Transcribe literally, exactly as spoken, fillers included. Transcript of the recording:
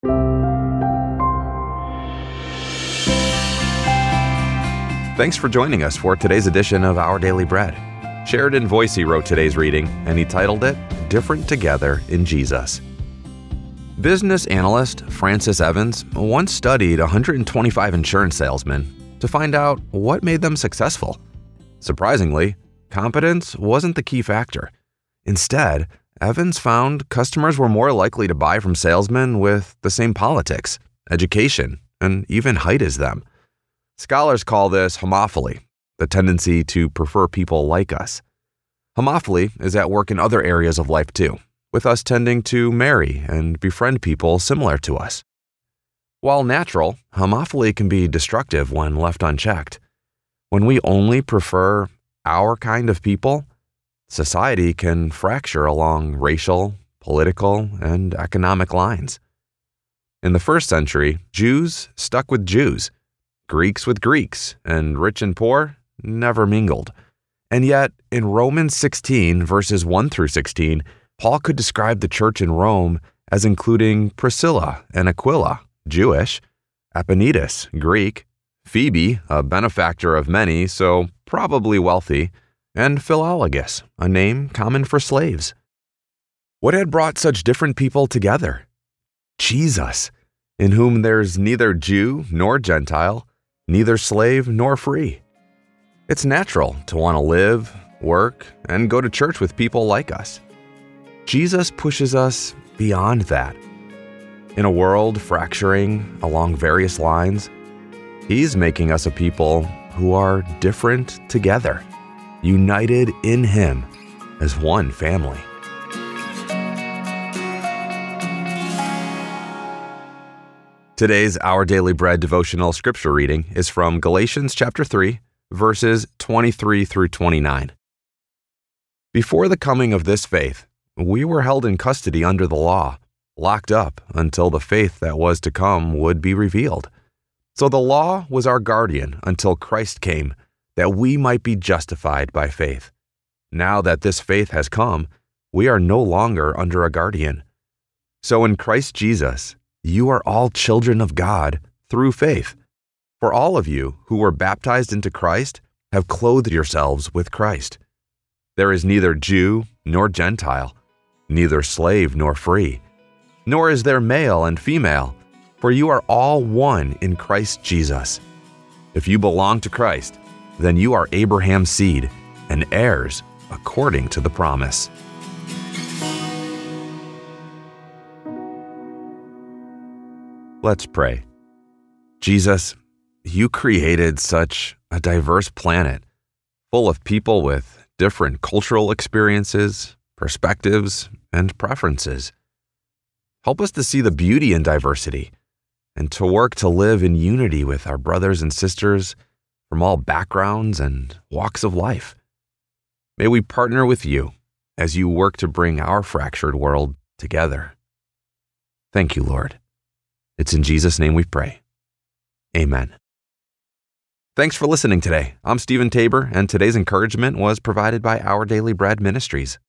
Thanks for joining us for today's edition of Our Daily Bread. Sheridan Voisey wrote today's reading, and he titled it, Different Together in Jesus. Business analyst Francis Evans once studied one hundred twenty-five insurance salesmen to find out what made them successful. Surprisingly, competence wasn't the key factor. Instead, Evans found customers were more likely to buy from salesmen with the same politics, education, and even height as them. Scholars call this homophily, the tendency to prefer people like us. Homophily is at work in other areas of life too, with us tending to marry and befriend people similar to us. While natural, homophily can be destructive when left unchecked. When we only prefer our kind of people, society can fracture along racial, political, and economic lines. In the first century, Jews stuck with Jews, Greeks with Greeks, and rich and poor never mingled. And yet, in Romans sixteen, verses one through sixteen, Paul could describe the church in Rome as including Priscilla and Aquila, Jewish, Epaenetus, Greek, Phoebe, a benefactor of many, so probably wealthy, and Philologus, a name common for slaves. What had brought such different people together? Jesus, in whom there's neither Jew nor Gentile, neither slave nor free. It's natural to want to live, work, and go to church with people like us. Jesus pushes us beyond that. In a world fracturing along various lines, He's making us a people who are different together, united in Him as one family. Today's Our Daily Bread devotional scripture reading is from Galatians chapter three, verses twenty-three through twenty-nine. Before the coming of this faith, we were held in custody under the law, locked up until the faith that was to come would be revealed. So the law was our guardian until Christ came, that we might be justified by faith. Now that this faith has come, we are no longer under a guardian. So in Christ Jesus, you are all children of God through faith. For all of you who were baptized into Christ have clothed yourselves with Christ. There is neither Jew nor Gentile, neither slave nor free, nor is there male and female, for you are all one in Christ Jesus. If you belong to Christ, then you are Abraham's seed and heirs according to the promise. Let's pray. Jesus, you created such a diverse planet, full of people with different cultural experiences, perspectives, and preferences. Help us to see the beauty in diversity and to work to live in unity with our brothers and sisters from all backgrounds and walks of life. May we partner with you as you work to bring our fractured world together. Thank you, Lord. It's in Jesus' name we pray. Amen. Thanks for listening today. I'm Stephen Tabor, and today's encouragement was provided by Our Daily Bread Ministries.